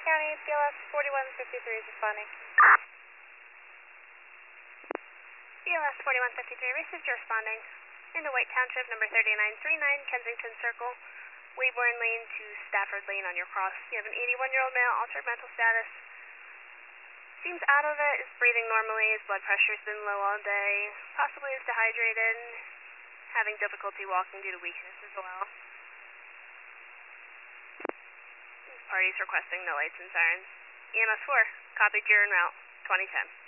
County, BLS 4153 is responding. BLS 4153, Racers responding. Into White Township, number 3939, Kensington Circle, Wayborn Lane to Stafford Lane on your cross. You have an 81-year-old male, altered mental status. Seems out of it, is breathing normally, his blood pressure's been low all day, possibly is dehydrated, having difficulty walking due to weakness as well. Parties requesting no lights and sirens. EMS 4, copied, you're en route, 2010.